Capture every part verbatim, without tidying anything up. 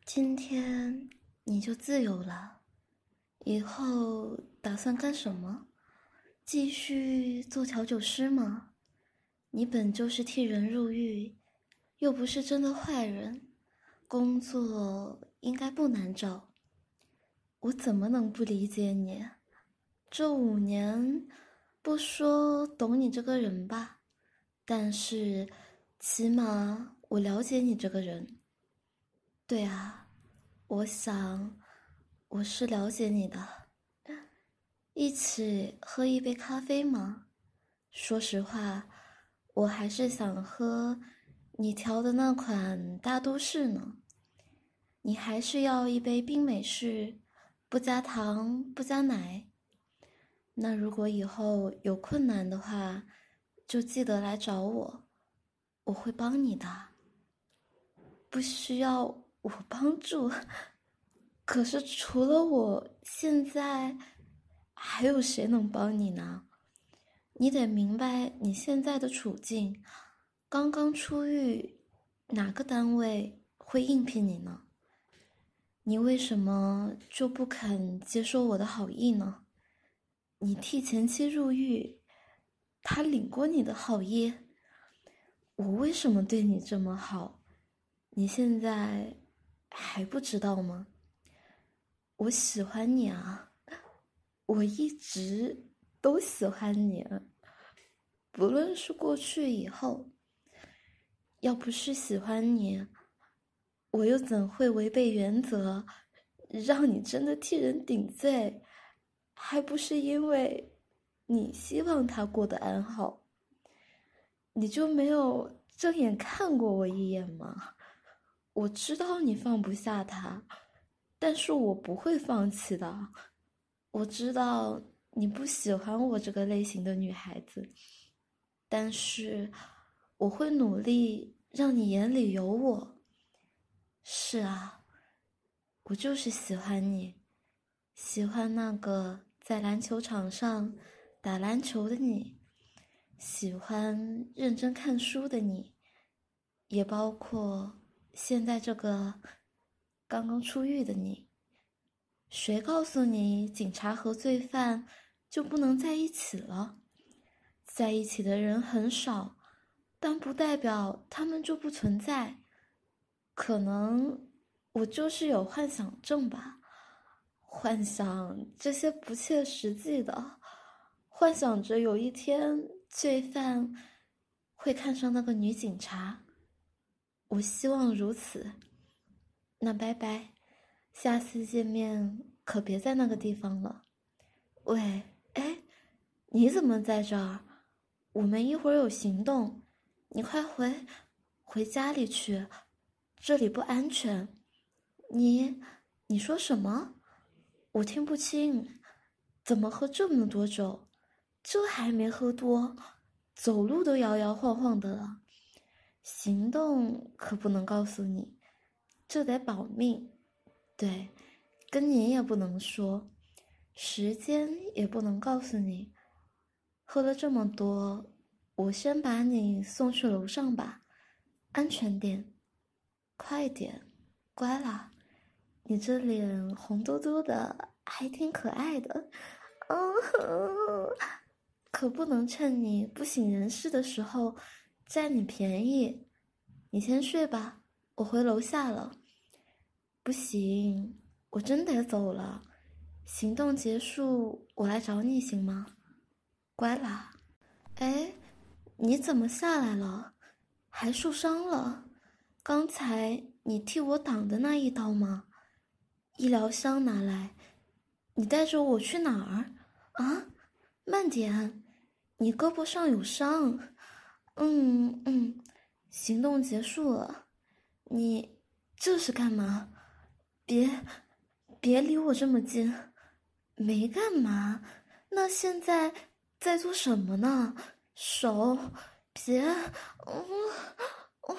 今天你就自由了，以后打算干什么？继续做调酒师吗？你本就是替人入狱，又不是真的坏人，工作应该不难找。我怎么能不理解你？这五年，不说懂你这个人吧，但是起码我了解你这个人。对啊，我想我是了解你的。一起喝一杯咖啡吗？说实话，我还是想喝你调的那款大都市呢。你还是要一杯冰美式，不加糖，不加奶。那如果以后有困难的话，就记得来找我，我会帮你的。不需要我帮助，可是除了我，现在还有谁能帮你呢？你得明白你现在的处境，刚刚出狱，哪个单位会应聘你呢？你为什么就不肯接受我的好意呢？你替前妻入狱，他领过你的好意，我为什么对你这么好，你现在还不知道吗？我喜欢你啊，我一直都喜欢你，不论是过去以后。要不是喜欢你，我又怎会违背原则，让你真的替人顶罪？还不是因为你希望他过得安好，你就没有正眼看过我一眼吗？我知道你放不下他，但是我不会放弃的。我知道你不喜欢我这个类型的女孩子，但是我会努力让你眼里有我。是啊，我就是喜欢你，喜欢那个在篮球场上打篮球的你，喜欢认真看书的你，也包括现在这个刚刚出狱的你。谁告诉你警察和罪犯就不能在一起了？在一起的人很少，但不代表他们就不存在。可能我就是有幻想症吧，幻想这些不切实际的，幻想着有一天罪犯会看上那个女警察。我希望如此。那拜拜，下次见面可别在那个地方了。喂，哎，你怎么在这儿？我们一会儿有行动，你快回回家里去，这里不安全。你你说什么？我听不清。怎么喝这么多酒？这还没喝多，走路都摇摇晃晃的了。行动可不能告诉你，这得保密。对，跟你也不能说，时间也不能告诉你。喝了这么多，我先把你送去楼上吧，安全点，快点，乖啦。你这脸红嘟嘟的，还挺可爱的。嗯，可不能趁你不省人事的时候占你便宜。你先睡吧，我回楼下了。不行，我真得走了。行动结束，我来找你行吗？乖啦。哎，你怎么下来了？还受伤了？刚才你替我挡的那一刀吗？医疗箱拿来。你带着我去哪儿？啊，慢点，你胳膊上有伤。嗯嗯，行动结束了。你这是干嘛？别别离我这么近。没干嘛，那现在在做什么呢？手，别，嗯，嗯，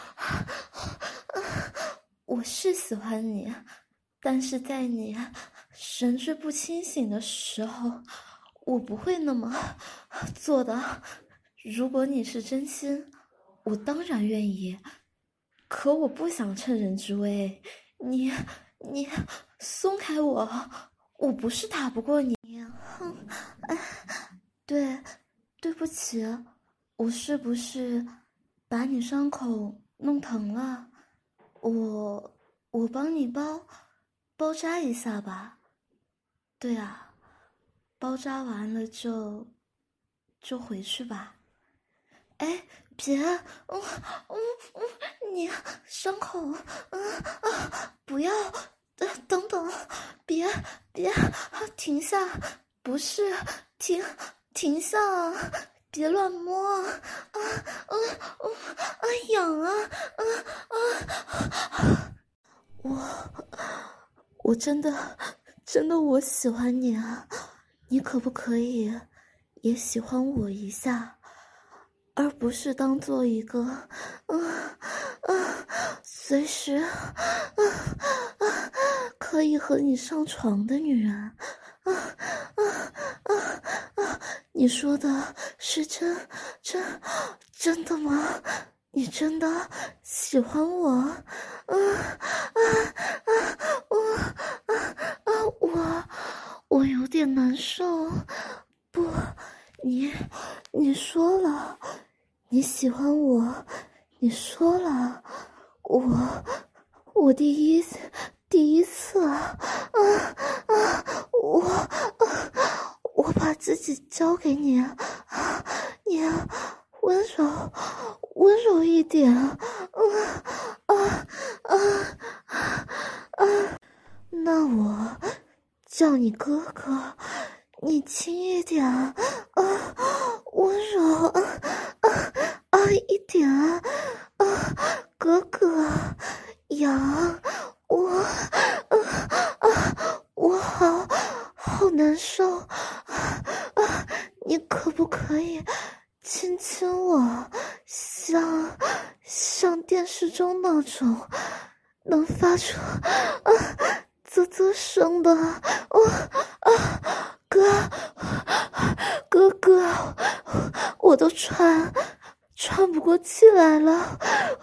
我是喜欢你，但是在你神志不清醒的时候，我不会那么做的。如果你是真心，我当然愿意，可我不想趁人之危。 你你松开我，我不是打不过你。哼，哎，对，对不起，我是不是把你伤口弄疼了？我我帮你包包扎一下吧。对啊，包扎完了就就回去吧。哎，别，嗯嗯嗯，你伤口，嗯啊，不要，呃，等等，别别，停下，不是，停停下啊，别乱摸啊，啊啊啊啊，痒啊，啊啊，我我真的真的我喜欢你啊，你可不可以也喜欢我一下？而不是当做一个，嗯、啊、嗯、啊，随时，嗯、啊、嗯、啊，可以和你上床的女人，啊啊啊啊！你说的是真真真的吗？你真的喜欢我？啊啊啊！我啊啊我我有点难受，不。你，你说了，你喜欢我，你说了，我，我第一，第一次啊啊啊！我啊，我把自己交给你啊，你温柔，温柔一点啊啊啊啊啊！那我叫你哥哥。你轻一点啊，啊，温柔啊啊啊一点啊，啊，哥哥，痒，我，啊啊，我好好难受啊啊！你可不可以亲亲我，像像电视中那种能发出啊啧啧声的，我啊！哥，哥哥，我都喘喘不过气来了，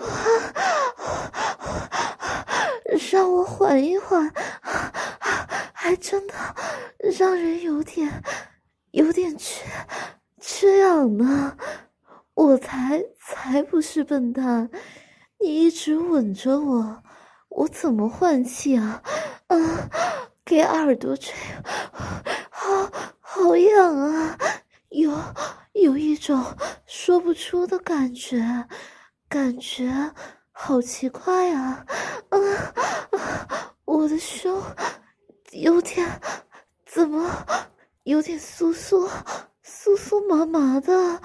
让我缓一缓，还真的让人有点有点缺缺氧呢。我才才不是笨蛋，你一直吻着我，我怎么换气啊？嗯，给耳朵吹。好好痒啊，有有一种说不出的感觉，感觉好奇怪啊！嗯、啊，我的胸有点怎么有点酥酥酥酥麻麻的啊！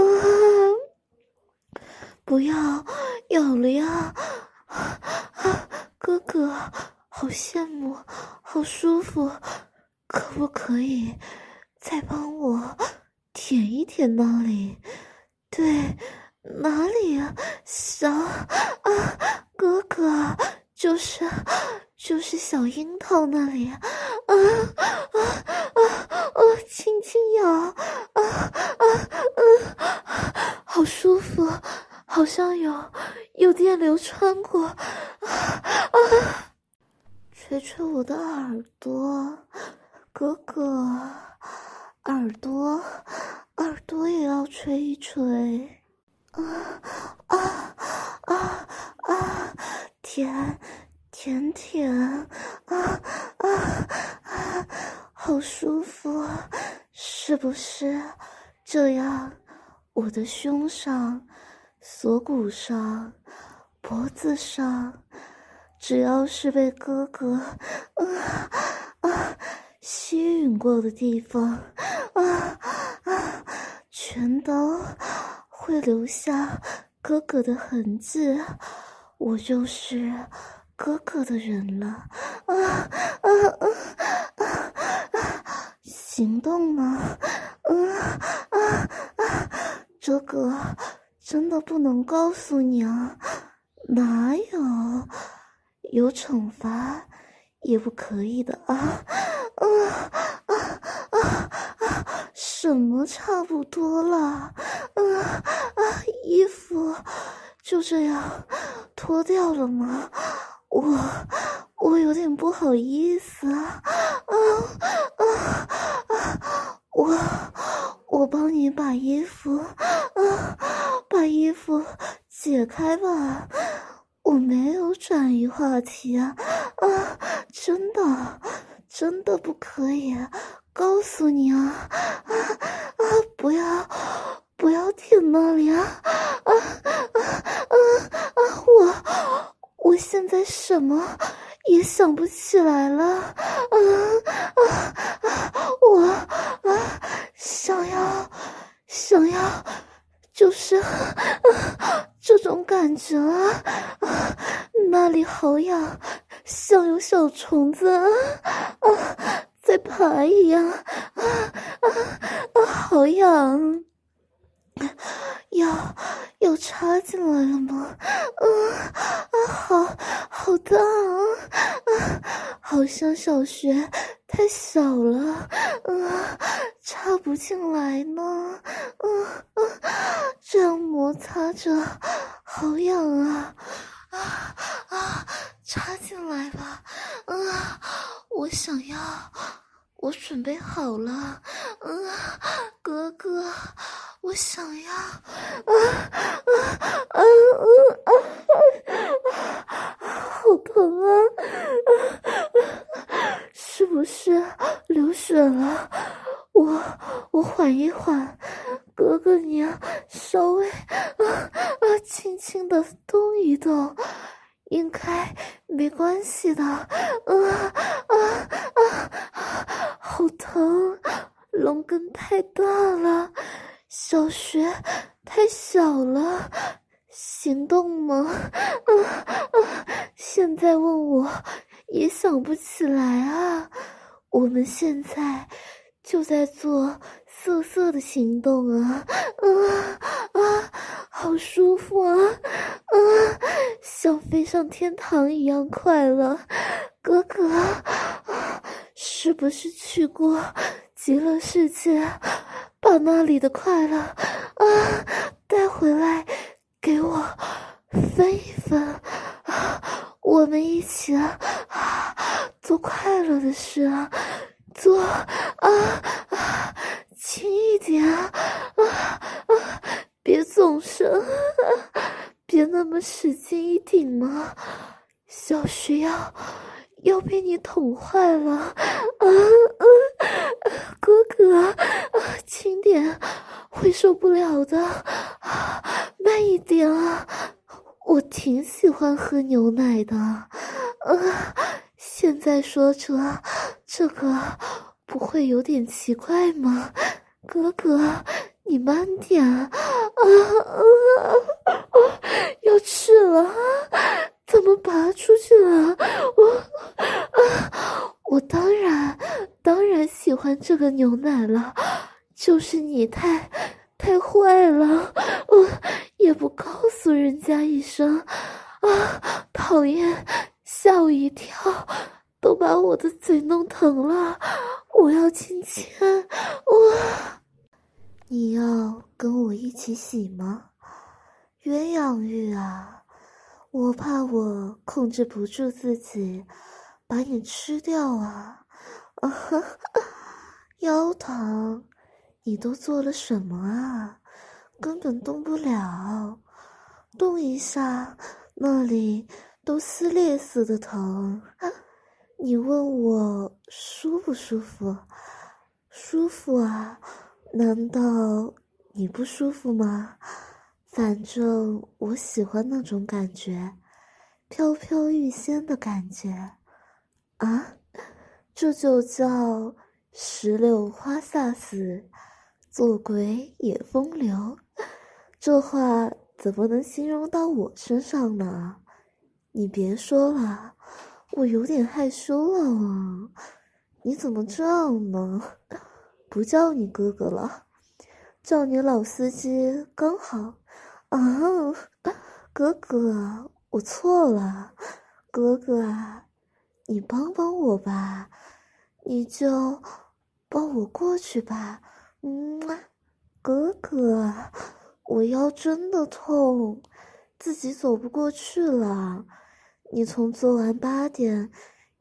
不要咬了呀！啊，哥哥，好羡慕，好舒服。可不可以再帮我舔一舔那里？对，哪里啊？小啊，哥哥，就是就是小樱桃那里啊啊啊啊！轻轻咬啊啊啊！好舒服，好像有有电流穿过啊啊！吹吹我的耳朵。哥哥，耳朵，耳朵也要吹一吹，啊啊啊啊！舔，舔舔，啊啊啊！好舒服，是不是？这样，我的胸上、锁骨上、脖子上，只要是被哥哥，啊啊！吸吮过的地方，啊啊，全都会留下哥哥的痕迹，我就是哥哥的人了，啊啊啊啊啊！行动呢？嗯啊啊，这个真的不能告诉你啊，哪有？有惩罚也不可以的啊！啊啊啊啊！什么差不多了？啊啊！衣服就这样脱掉了吗？我我有点不好意思啊啊啊啊！我我帮你把衣服啊，把衣服解开吧。我没有转移话题啊啊！真的真的不可以，告诉你啊啊啊！不要不要舔那里啊啊啊啊啊！我我现在什么也想不起来了啊啊啊！我啊想要想要就是啊这种感觉啊啊，那里好痒，像有小虫子啊啊在爬一样啊啊啊，好痒！要要插进来了吗？嗯啊，好好大啊啊，好像小学太小了，嗯、啊，插不进来呢。嗯嗯、啊，这样摩擦着，好痒啊啊啊！插进来吧，嗯、啊，我想要。我准备好了，嗯，哥哥，我想要，啊啊啊啊啊！好疼啊！是不是流血了？我我缓一缓，哥哥你啊，稍微啊啊轻轻的动一动。应该没关系的，啊啊啊！好疼，龙根太大了，小穴太小了，行动吗？啊啊！现在问我也想不起来啊。我们现在就在做色色的行动啊，啊啊，好舒服啊，啊，像飞上天堂一样快乐。哥哥，啊，是不是去过极乐世界，把那里的快乐啊带回来给我分一分？啊，我们一起啊做快乐的事啊，做啊啊轻一点啊啊啊！别总是啊，别那么使劲一顶嘛，小徐要要被你捅坏了啊啊！哥哥啊，轻点，会受不了的啊，慢一点啊，我挺喜欢喝牛奶的啊。现在说着这个不会有点奇怪吗？哥哥，你慢点啊！啊啊！要吃了，怎么拔出去了？我啊，我当然当然喜欢这个牛奶了，就是你太太坏了，我也不告诉人家一声啊，讨厌！吓我一跳，都把我的嘴弄疼了。我要亲亲，我。你要跟我一起洗吗？鸳鸯浴啊，我怕我控制不住自己，把你吃掉啊！啊哈，腰疼，你都做了什么啊？根本动不了，动一下，那里都撕裂似的疼。你问我舒不舒服？舒服啊，难道你不舒服吗？反正我喜欢那种感觉，飘飘欲仙的感觉啊，这就叫石榴花飒死，做鬼也风流。这话怎么能形容到我身上呢？你别说了，我有点害羞了啊！你怎么这样呢？不叫你哥哥了，叫你老司机刚好。啊，哥哥，我错了，哥哥啊，你帮帮我吧，你就抱我过去吧。嗯，哥哥，我腰真的痛，自己走不过去了。你从做完八点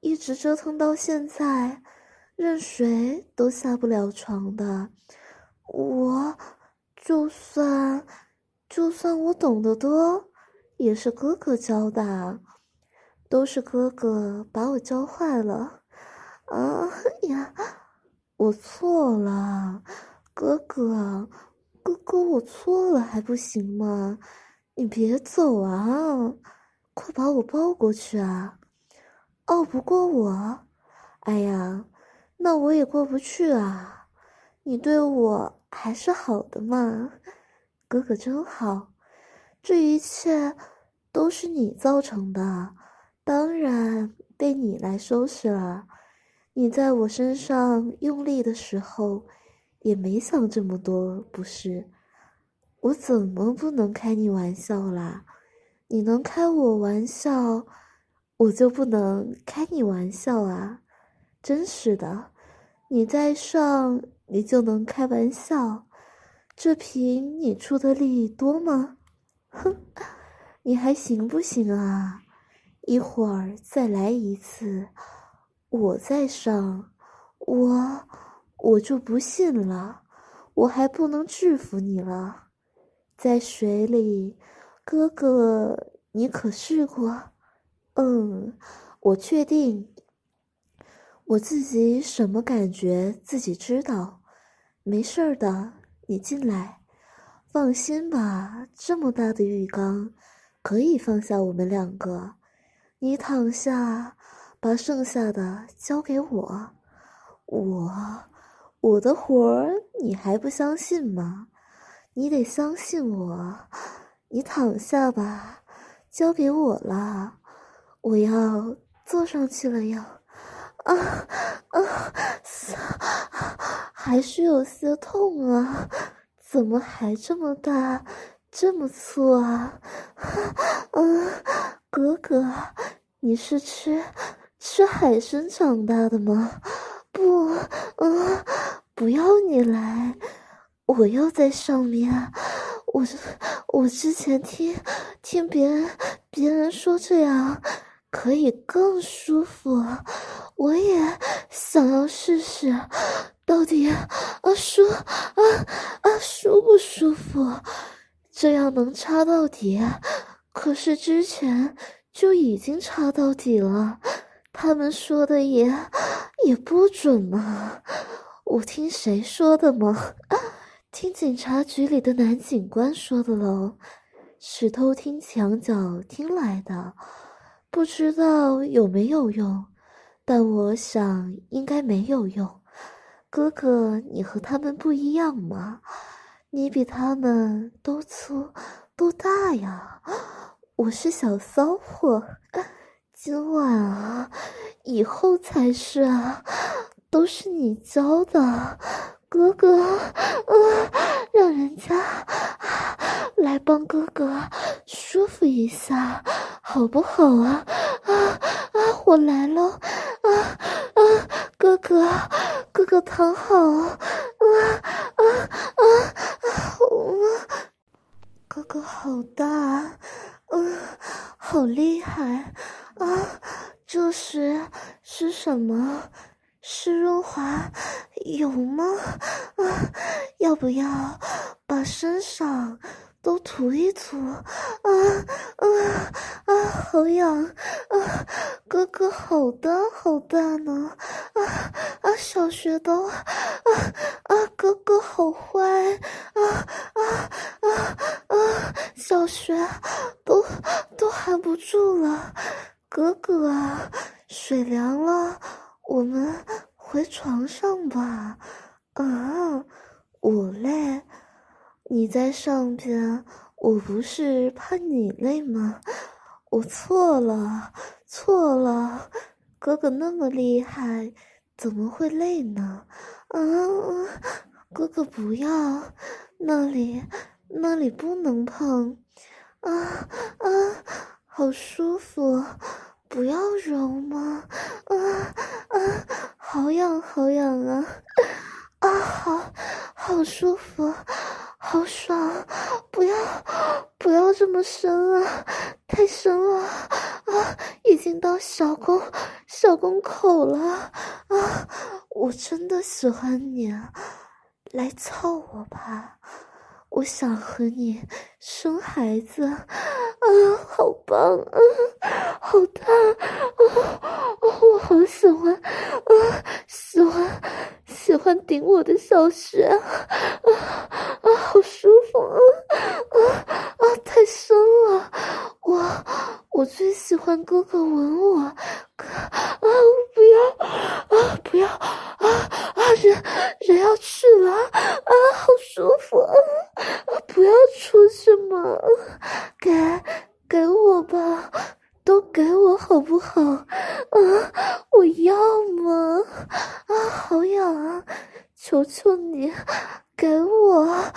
一直折腾到现在，任谁都下不了床的。我，就算，就算我懂得多，也是哥哥教的，都是哥哥把我教坏了。啊呀，我错了，哥哥，哥哥，我错了还不行吗？你别走啊，快把我抱过去啊！拗不过我，哎呀，那我也过不去啊。你对我还是好的嘛，哥哥真好。这一切都是你造成的，当然被你来收拾了。你在我身上用力的时候，也没想这么多，不是？我怎么不能开你玩笑啦？你能开我玩笑，我就不能开你玩笑啊！真是的，你在上，你就能开玩笑，这凭你出的力多吗？哼，你还行不行啊？一会儿再来一次，我再上，我我就不信了，我还不能制服你了。在水里，哥哥，你可试过？嗯，我确定。我自己什么感觉自己知道，没事儿的，你进来，放心吧，这么大的浴缸，可以放下我们两个。你躺下，把剩下的交给我。我，我的活儿你还不相信吗？你得相信我。你躺下吧，交给我了，我要坐上去了要。啊啊，还是有些痛啊，怎么还这么大，这么粗啊？嗯、啊，哥哥，你是吃吃海参长大的吗？不，嗯、啊，不要你来，我要在上面。我我之前听听别人别人说这样可以更舒服，我也想要试试，到底啊舒啊啊舒不舒服？这样能插到底，可是之前就已经插到底了，他们说的也也不准嘛。我听谁说的吗？听警察局里的男警官说的喽，是偷听墙角听来的，不知道有没有用，但我想应该没有用。哥哥，你和他们不一样嘛，你比他们都粗都大呀，我是小骚货，今晚啊，以后才是啊，都是你教的。哥哥，嗯，让人家来帮哥哥舒服一下，好不好啊？啊啊，我来了！啊啊，哥哥，哥哥躺好！啊啊啊啊！哥哥好大，嗯，好厉害啊！这是是什么？是润滑有吗？啊，要不要把身上都涂一涂？啊啊啊！好痒啊！哥哥好大好大呢！啊啊！小穴道啊啊！哥哥好坏啊啊啊啊！小穴都都含不住了，哥哥啊，水凉了。我们回床上吧。啊，我累，你在上边，我不是怕你累吗？我错了，错了，哥哥那么厉害，怎么会累呢？啊，哥哥不要，那里，那里不能碰。啊啊，好舒服。不要揉吗？啊啊，好痒好痒啊！啊，好，好舒服，好爽！不要，不要这么深啊，太深了啊！已经到小宫小宫口了啊！我真的喜欢你啊，来操我吧！我想和你生孩子啊，好棒啊，好大啊！我好喜欢啊，喜欢喜欢顶我的小穴啊啊，好舒服啊啊啊！太深了，我我最喜欢哥哥吻我，哥啊不要啊不要啊啊人人要去了啊，好舒服啊啊！不要出去嘛，给给我吧。都给我好不好？啊，我要嘛！啊，好痒啊！求求你，给我啊！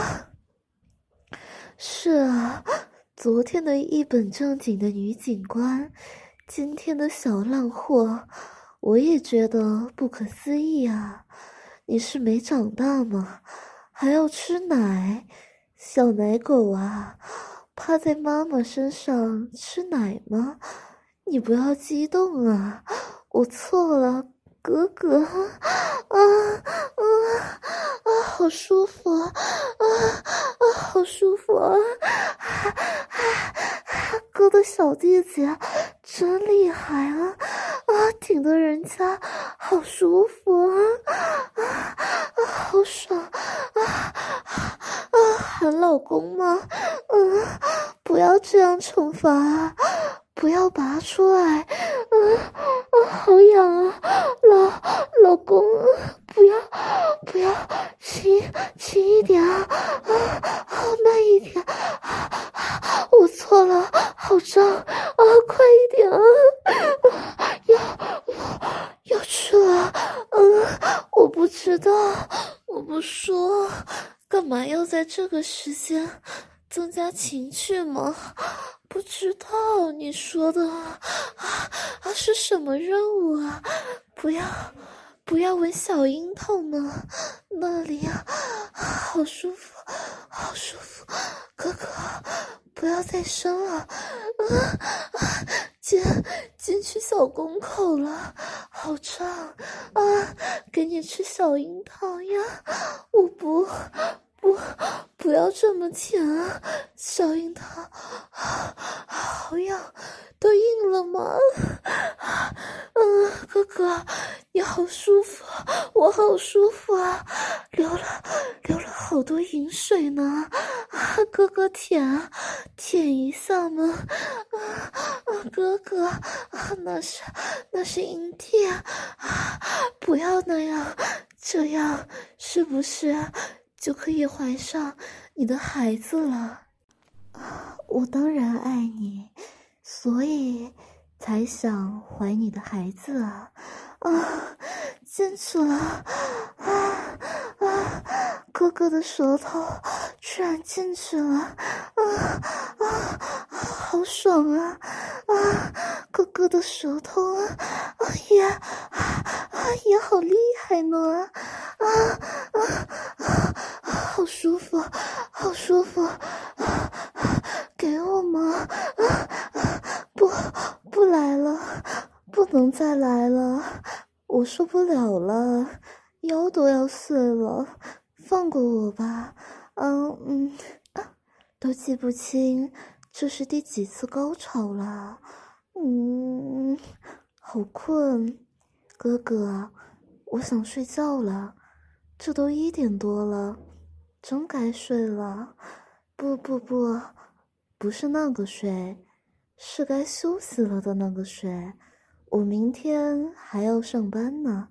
是啊，昨天的一本正经的女警官，今天的小烂货，我也觉得不可思议啊！你是没长大吗？还要吃奶？小奶狗啊！趴在妈妈身上吃奶吗？你不要激动啊，我错了，哥哥。啊啊啊！好舒服啊啊！好舒服啊！啊啊！哥的小弟弟真厉害啊啊！顶得人家好舒服啊啊啊！好爽啊啊！喊老公吗？嗯，不要这样惩罚啊！不要拔出来！嗯啊，好痒啊！老老公，不要不要，轻轻一点啊！啊啊，慢一点！啊啊，我错了，好胀啊！快一点啊！啊要要去了！嗯，我不知道，我不说，干嘛要在这个时间增加情趣吗？不知道你说的啊啊是什么任务啊？不要不要闻小樱桃呢，那里啊好舒服，好舒服，哥哥不要再生了，啊啊进进去小宫口了，好胀啊！给你吃小樱桃呀，我不。不，不要这么舔啊！小樱桃，啊，好痒，都硬了吗？嗯，哥哥，你好舒服，我好舒服啊！流了，流了好多饮水呢！啊，哥哥舔啊，舔一下嘛！啊啊，哥哥，啊，那是那是阴蒂啊！啊，不要那样，这样是不是？就可以怀上你的孩子了。我当然爱你，所以才想怀你的孩子啊！啊，进去了！啊啊！哥哥的舌头居然进去了！啊啊！好爽啊！啊，哥哥的舌头啊，啊也啊也好厉害呢！啊啊啊！好舒服，好舒服！啊，给我吗？啊啊！不，不来了，不能再来了，我受不了了，腰都要碎了，放过我吧。嗯嗯，都记不清这是第几次高潮了。嗯，好困，哥哥，我想睡觉了，这都一点多了。真该睡了，不不不，不是那个睡，是该休息了的那个睡。我明天还要上班呢，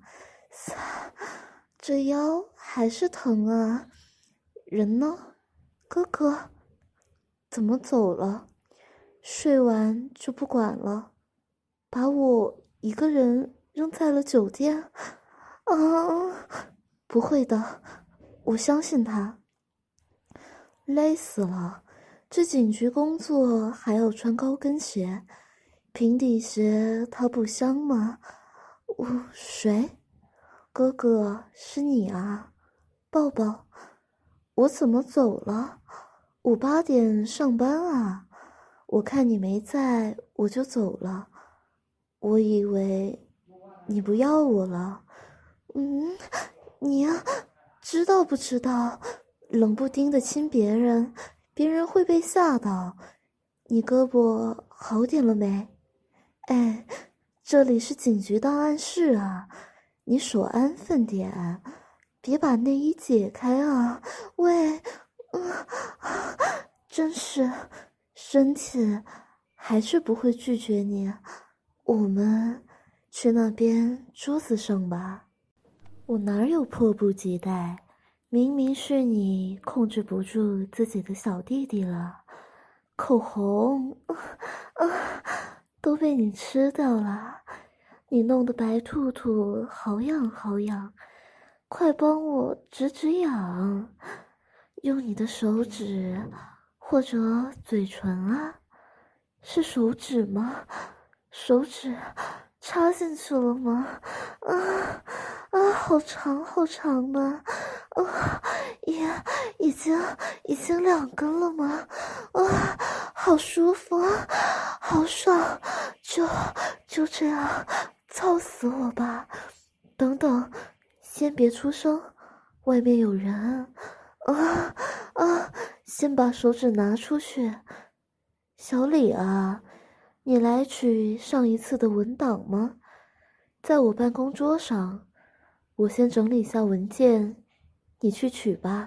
这腰还是疼啊。人呢？哥哥，怎么走了？睡完就不管了，把我一个人扔在了酒店？啊，不会的，我相信他。累死了，这警局工作还要穿高跟鞋，平底鞋它不香吗？我谁？哥哥，是你啊，抱抱。我怎么走了？我八点上班啊，我看你没在，我就走了。 我以为你不要我了。嗯，你知道不知道，冷不丁的亲别人，别人会被吓到。你胳膊好点了没？哎，这里是警局档案室啊，你手安分点，别把内衣解开啊！喂，嗯，真是，身体还是不会拒绝你。我们去那边桌子上吧。我哪有迫不及待？明明是你控制不住自己的小弟弟了。口红，啊啊，都被你吃掉了。你弄得白兔兔好痒好痒，快帮我止止痒。用你的手指或者嘴唇啊，是手指吗？手指插进去了吗？啊啊，好长好长的，啊，也已经已经两根了吗？啊，好舒服，好爽，就就这样操死我吧！等等，先别出声，外面有人。啊啊，先把手指拿出去。小李啊，你来取上一次的文档吗？在我办公桌上，我先整理下文件，你去取吧。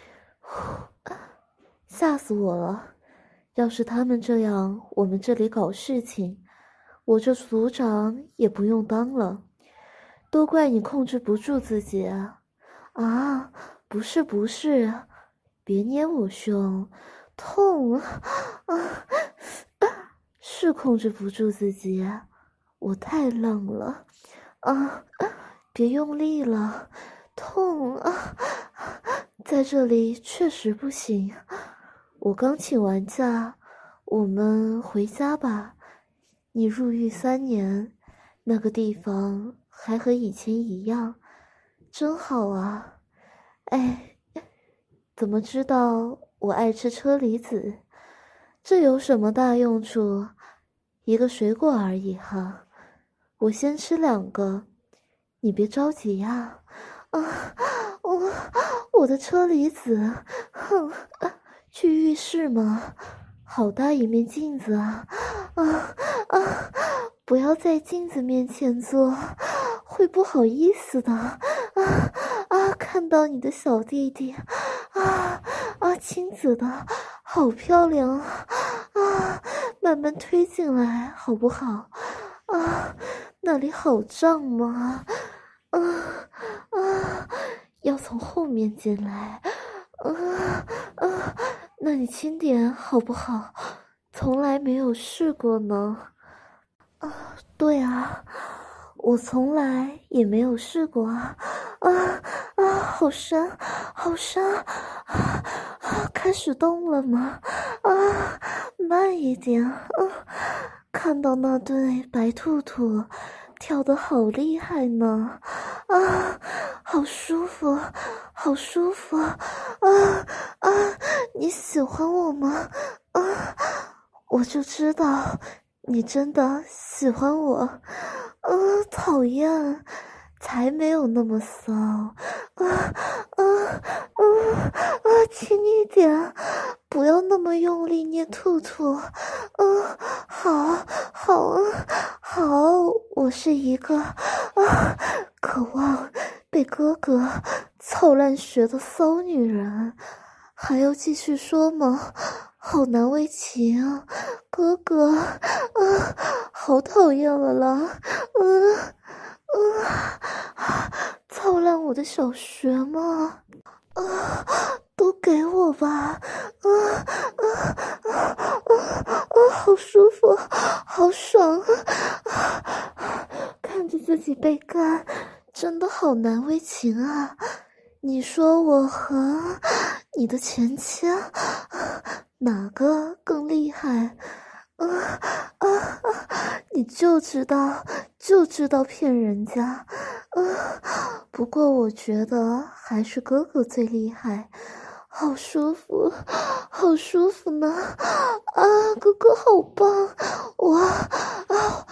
吓死我了！要是他们这样，我们这里搞事情，我这组长也不用当了。都怪你控制不住自己啊！啊，不是不是，别捏我胸，痛啊！啊，是控制不住自己，我太浪了啊！别用力了，痛啊！在这里确实不行。我刚请完假，我们回家吧。你入狱三年，那个地方还和以前一样，真好啊！哎，怎么知道我爱吃车厘子？这有什么大用处？一个水果而已哈。我先吃两个，你别着急呀。啊，我我的车厘子，哼，去浴室吗？好大一面镜子啊！啊啊！不要在镜子面前做，会不好意思的。啊啊！看到你的小弟弟，啊啊！亲子的好漂亮啊！啊，慢慢推进来好不好？啊，那里好胀吗？啊啊！要从后面进来。啊啊！那你轻点好不好？从来没有试过呢。啊，对啊，我从来也没有试过啊！啊啊，好深，好深！啊啊，开始动了吗？啊，慢一点。啊，看到那对白兔兔跳得好厉害呢！啊，好舒服，好舒服！啊啊，你喜欢我吗？啊，我就知道你真的喜欢我。啊，讨厌，才没有那么骚！啊啊啊啊！轻一点，不要那么用力捏兔兔。嗯、啊，好，好啊，好，我是一个啊，渴望被哥哥操烂血的骚女人。还要继续说吗？好难为情啊，哥哥，啊，好讨厌了啦！嗯、啊、嗯、啊，操烂我的小穴吗？啊，都给我吧！啊啊啊啊啊！好舒服，好爽啊！看着自己被干，真的好难为情啊！你说我和你的前妻哪个更厉害？啊啊啊！你就知道就知道骗人家。啊，不过我觉得还是哥哥最厉害，好舒服，好舒服呢！啊，哥哥好棒！我啊，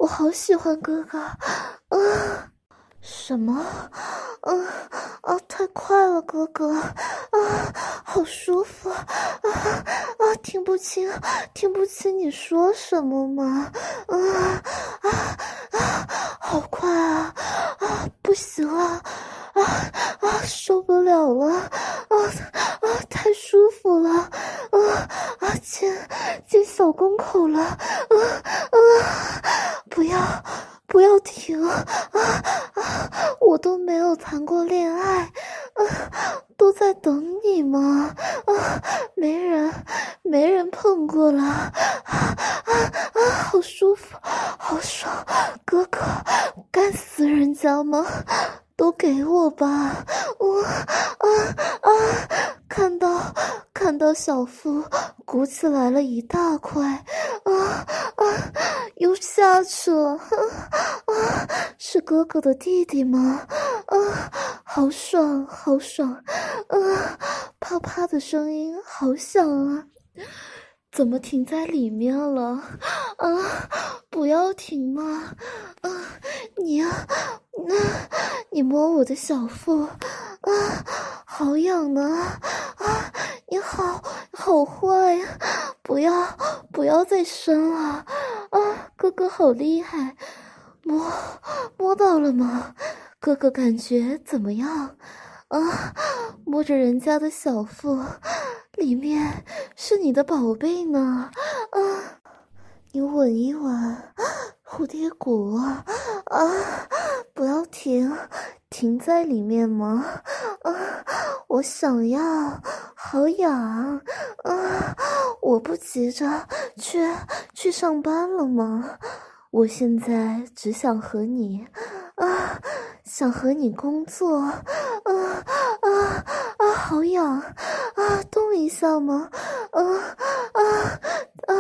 我好喜欢哥哥，啊！什么？啊啊！太快了，哥哥！啊，好舒服！啊啊！听不清，听不清你说什么吗？啊啊啊！好快啊！啊，不行了！啊啊，受不了了！啊啊，太舒服了！啊啊，进进小宫口了！啊啊，不要！不要停啊啊！我都没有谈过恋爱，啊，都在等你嘛！啊，没人，没人碰过了，啊啊啊！好舒服，好爽！哥哥，干死人家吗？都给我吧！我啊啊！看到看到小腹鼓起来了一大块，啊啊！又下去了，啊！是哥哥的弟弟吗？啊，好爽，好爽！啊，啪啪的声音好响啊！怎么停在里面了？啊，不要停嘛！啊，你啊，那、啊，你摸我的小腹，啊，好痒呢！啊，你好好坏呀！不要不要再伸了！啊，哥哥好厉害！摸摸到了吗？哥哥感觉怎么样？啊，摸着人家的小腹，里面是你的宝贝呢！啊，你吻一吻，蝴蝶骨啊！不要停，停在里面吗？啊，我想要，好痒！啊，我不急着去去上班了吗？我现在只想和你，啊，想和你工作，啊啊啊，好痒，啊，动一下吗？啊啊啊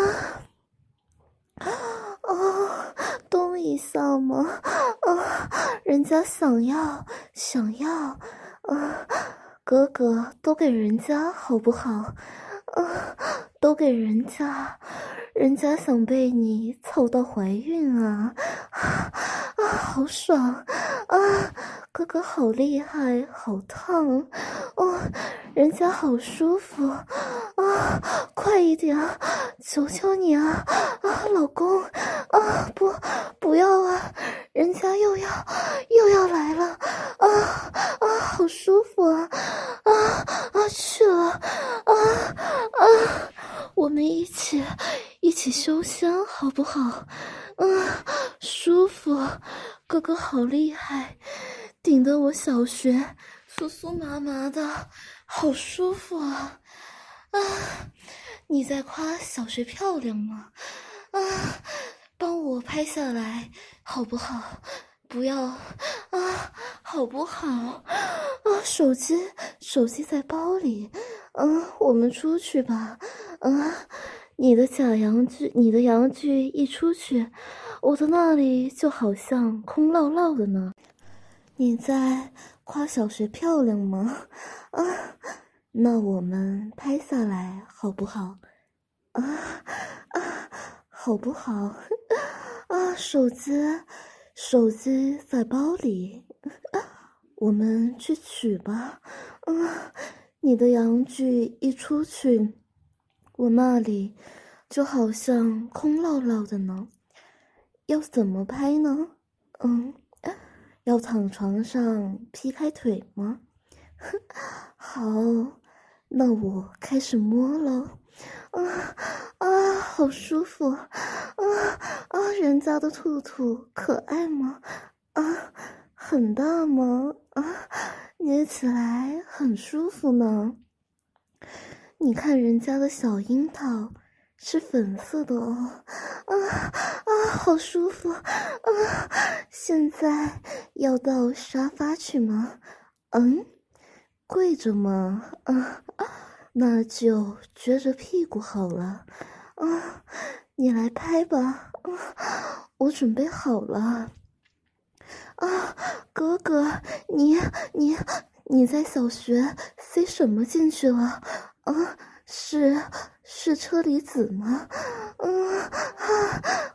啊，动一下吗？啊，人家想要想要，啊，哥哥都给人家好不好？啊，都给人家。人家想被你凑到怀孕啊！啊啊，好爽啊！哥哥好厉害，好烫哦！人家好舒服啊！快一点，求求你啊！啊，老公啊，不，不要啊！人家又要又要来了啊啊，好舒服啊！啊啊，去了啊啊！我们一起一起修香好不好？嗯，舒服，哥哥好厉害，顶得我小学酥酥麻麻的，好舒服啊！啊，你在夸小学漂亮吗？啊，帮我拍下来好不好？不要啊，好不好？啊，手机手机在包里，嗯、啊，我们出去吧。嗯、啊，你的假阳具，你的阳具一出去，我的那里就好像空落落的呢。你在夸小学漂亮吗？啊，那我们拍下来好不好？啊啊，好不好？啊，手机。手机在包里，我们去取吧。嗯，你的阳具一出去，我那里就好像空落落的呢。要怎么拍呢？嗯，要躺床上劈开腿吗？好，那我开始摸了。啊啊，好舒服！啊啊，人家的兔兔可爱吗？啊，很大吗？啊，捏起来很舒服呢。你看人家的小樱桃是粉色的哦。啊啊，好舒服！啊，现在要到沙发去吗？嗯，跪着吗？啊。那就撅着屁股好了，啊，你来拍吧，啊，我准备好了。啊，哥哥，你你你在小学塞什么进去了？啊，是是车厘子吗？嗯啊，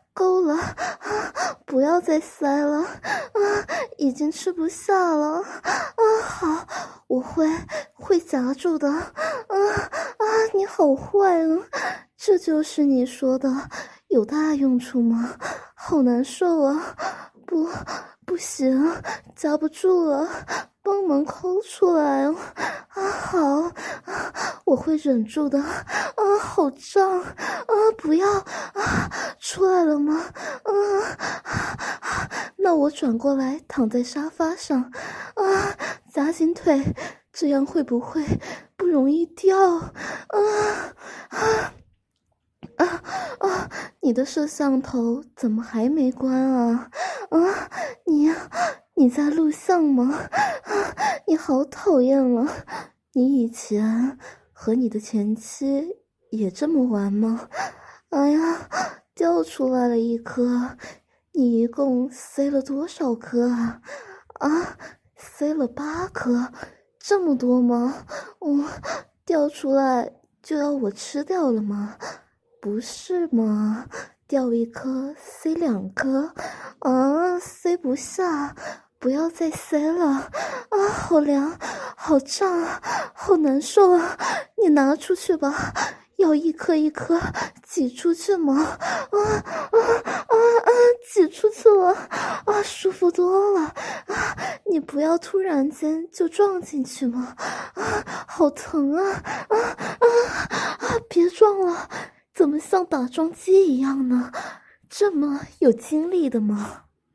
够了，啊，不要再塞了，啊，已经吃不下了，啊，好，我会会夹住的，啊啊，你好坏啊，这就是你说的有大用处吗？好难受啊，不，不行，夹不住了，帮忙抠出来哦！啊，好，啊，我会忍住的。啊，好胀！啊，不要！啊，出来了吗？啊，那我转过来躺在沙发上，啊，夹紧腿，这样会不会不容易掉？啊啊！啊啊！你的摄像头怎么还没关啊？啊，你你在录像吗？啊，你好讨厌了！你以前和你的前妻也这么玩吗？哎呀，掉出来了一颗，你一共塞了多少颗啊？啊，塞了八颗，这么多吗？嗯，掉出来就要我吃掉了吗？不是吗？掉一颗塞两颗，啊，塞不下，不要再塞了，啊，好凉，好胀啊，好难受啊！你拿出去吧，要一颗一颗挤出去吗？啊啊啊啊！挤出去了，啊，舒服多了啊！你不要突然间就撞进去吗？啊，好疼啊！啊啊啊！别撞了。怎么像打桩机一样呢？这么有精力的吗？